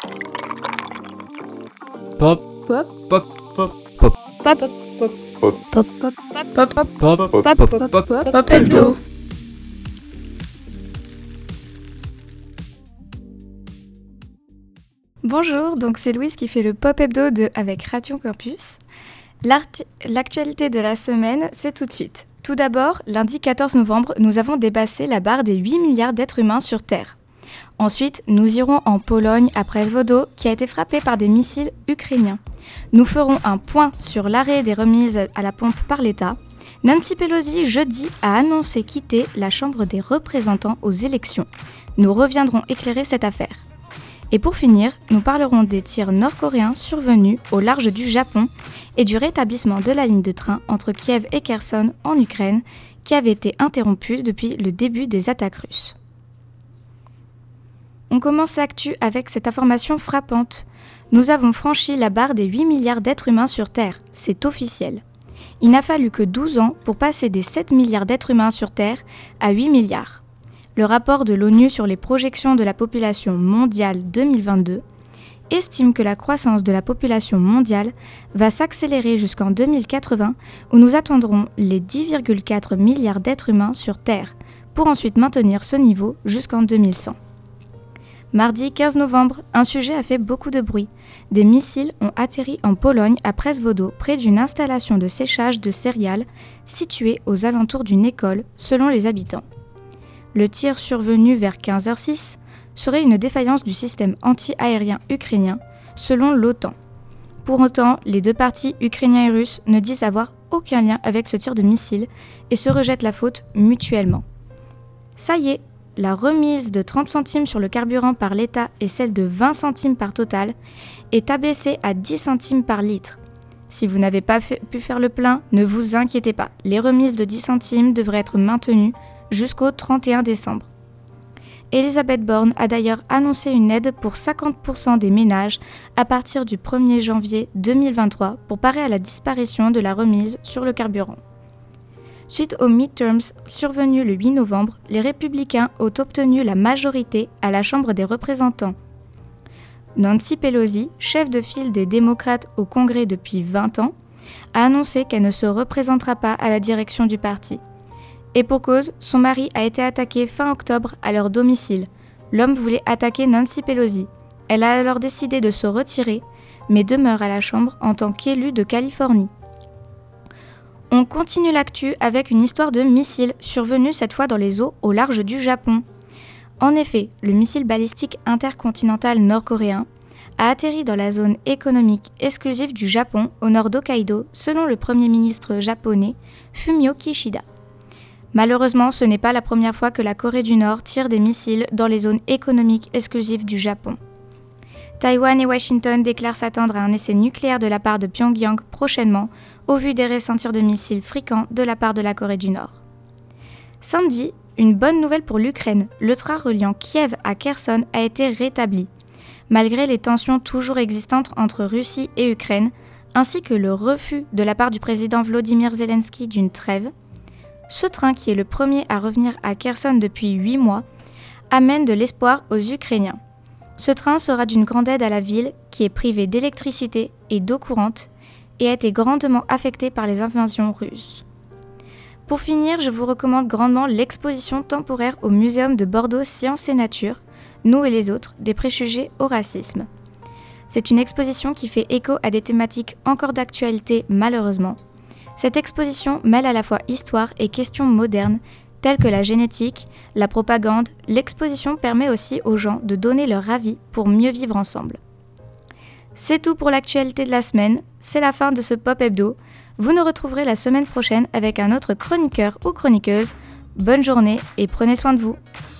Pop. Pop. Pop. Pop. Pop. Pop. Pop. Pop. Pop. Pop hebdo. Bonjour, donc c'est Louise qui fait le Pop Hebdo avec Radio Campus. L'actualité de la semaine, c'est tout de suite. Tout d'abord, lundi 14 novembre, nous avons dépassé la barre des 8 milliards d'êtres humains sur Terre. Ensuite, nous irons en Pologne après Lwowo, qui a été frappé par des missiles ukrainiens. Nous ferons un point sur l'arrêt des remises à la pompe par l'État. Nancy Pelosi, jeudi, a annoncé quitter la Chambre des représentants aux élections. Nous reviendrons éclairer cette affaire. Et pour finir, nous parlerons des tirs nord-coréens survenus au large du Japon et du rétablissement de la ligne de train entre Kiev et Kherson en Ukraine, qui avait été interrompue depuis le début des attaques russes. On commence l'actu avec cette information frappante. Nous avons franchi la barre des 8 milliards d'êtres humains sur Terre. C'est officiel. Il n'a fallu que 12 ans pour passer des 7 milliards d'êtres humains sur Terre à 8 milliards. Le rapport de l'ONU sur les projections de la population mondiale 2022 estime que la croissance de la population mondiale va s'accélérer jusqu'en 2080, où nous attendrons les 10,4 milliards d'êtres humains sur Terre, pour ensuite maintenir ce niveau jusqu'en 2100. Mardi 15 novembre, un sujet a fait beaucoup de bruit. Des missiles ont atterri en Pologne à Przewodów, près d'une installation de séchage de céréales située aux alentours d'une école, selon les habitants. Le tir survenu vers 15h06 serait une défaillance du système anti-aérien ukrainien, selon l'OTAN. Pour autant, les deux parties, ukrainiens et russes, ne disent avoir aucun lien avec ce tir de missile et se rejettent la faute mutuellement. Ça y est, la remise de 30 centimes sur le carburant par l'État et celle de 20 centimes par Total est abaissée à 10 centimes par litre. Si vous n'avez pas pu faire le plein, ne vous inquiétez pas, les remises de 10 centimes devraient être maintenues jusqu'au 31 décembre. Elisabeth Borne a d'ailleurs annoncé une aide pour 50% des ménages à partir du 1er janvier 2023 pour parer à la disparition de la remise sur le carburant. Suite aux midterms survenus le 8 novembre, les Républicains ont obtenu la majorité à la Chambre des représentants. Nancy Pelosi, chef de file des démocrates au Congrès depuis 20 ans, a annoncé qu'elle ne se représentera pas à la direction du parti. Et pour cause, son mari a été attaqué fin octobre à leur domicile. L'homme voulait attaquer Nancy Pelosi. Elle a alors décidé de se retirer, mais demeure à la Chambre en tant qu'élue de Californie. On continue l'actu avec une histoire de missile survenue cette fois dans les eaux au large du Japon. En effet, le missile balistique intercontinental nord-coréen a atterri dans la zone économique exclusive du Japon au nord d'Hokkaido, selon le Premier ministre japonais Fumio Kishida. Malheureusement, ce n'est pas la première fois que la Corée du Nord tire des missiles dans les zones économiques exclusives du Japon. Taïwan et Washington déclarent s'attendre à un essai nucléaire de la part de Pyongyang prochainement, au vu des récents tirs de missiles fréquents de la part de la Corée du Nord. Samedi, une bonne nouvelle pour l'Ukraine, le train reliant Kiev à Kherson a été rétabli. Malgré les tensions toujours existantes entre Russie et Ukraine, ainsi que le refus de la part du président Volodymyr Zelensky d'une trêve, ce train, qui est le premier à revenir à Kherson depuis 8 mois, amène de l'espoir aux Ukrainiens. Ce train sera d'une grande aide à la ville, qui est privée d'électricité et d'eau courante, et a été grandement affectée par les invasions russes. Pour finir, je vous recommande grandement l'exposition temporaire au Muséum de Bordeaux Sciences et Nature, Nous et les autres, des préjugés au racisme. C'est une exposition qui fait écho à des thématiques encore d'actualité malheureusement. Cette exposition mêle à la fois histoire et questions modernes, telles que la génétique, la propagande. L'exposition permet aussi aux gens de donner leur avis pour mieux vivre ensemble. C'est tout pour l'actualité de la semaine, c'est la fin de ce Pop Hebdo. Vous nous retrouverez la semaine prochaine avec un autre chroniqueur ou chroniqueuse. Bonne journée et prenez soin de vous.